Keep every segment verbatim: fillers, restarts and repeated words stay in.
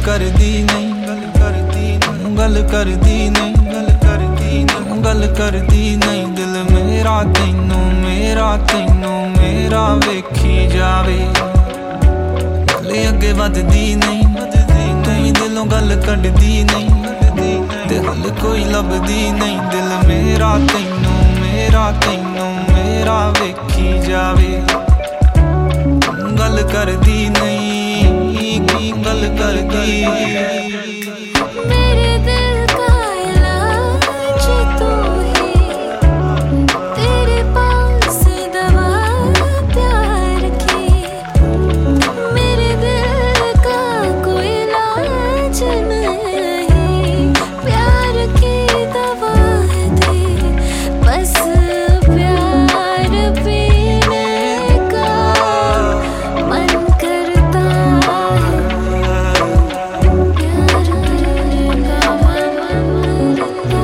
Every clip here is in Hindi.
कर दी नहीं, गल कर दी नहीं, गल कर दी नहीं, गल कर दी नहीं, गल कर दी नहीं। दिल मेरा तैनू मेरा तैनू मेरा वेखी जावे, गल अगे वधदी नहीं, वधदी नहीं। दिलों गल कढ़दी नहीं, ते हल कोई लभदी नहीं। दिल मेरा तैनू मेरा तैनू मेरा वेखी जावे, गल करदी नहीं, की गल करदी। मेरे दिल का इलाज तू ही, तेरे पास दवा प्यार की। मेरे दिल का कोई इलाज नहीं, प्यार की दवा है तेरी, बस प्यार पीने का मन करता है, प्यार का मन करता।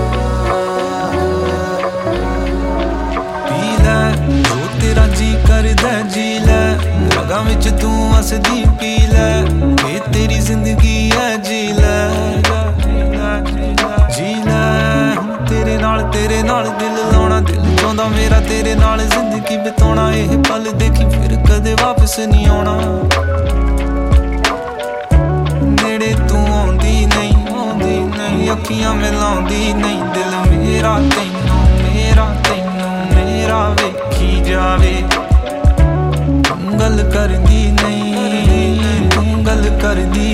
पी लै जो तेरा जी करदा जी लै, रगां विच तू हसदी पी लै, ये तेरी जिंदगी है जी लै, जी लै। तेरे नाल तेरे नाल दिल लाउणा, दिल चाहुंदा मेरा तेरे नाल जिंदगी बिताउणा। ये पल देखी फिर कदे वापस नहीं आउणा, नेड़े तू आउंदी नहीं, आउंदी नहीं, अखियां मिलाउंदी नहीं। दिल मेरा तैनू मेरा तैनू मेरा वेखी जावे, गल करदी नहीं, तू गल करदी।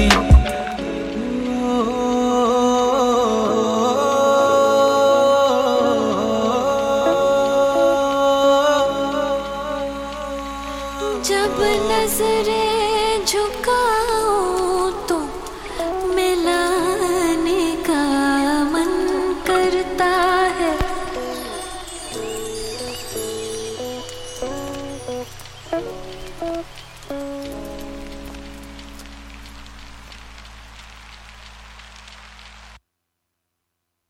जब नजरें झुका